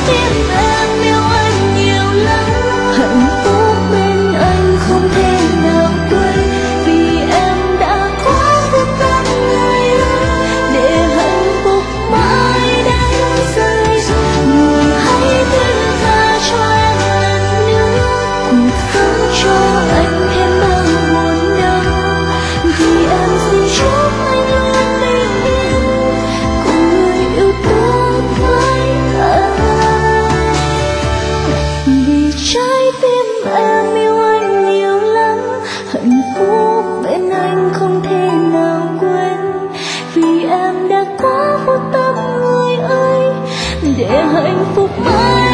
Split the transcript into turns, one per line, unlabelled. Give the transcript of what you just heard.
tim em yêu anh nhiều lắm. Hạnh phúc bên anh không thể nào quên, vì em đã quá vô tâm người ơi, để hạnh phúc mãi đánh rơi. Người hãy thứ tha cho em lần nữa, cùng sống cho anh thêm bao buồn đau. Vì em xin chúc anh luôn bình yên, cùng người yêu tốt với anh. Vì trái tim em yêu anh nhiều lắm, hạnh phúc bên anh không thể nào quên, vì em đã quá vô tâm người ơi, để hạnh phúc mãi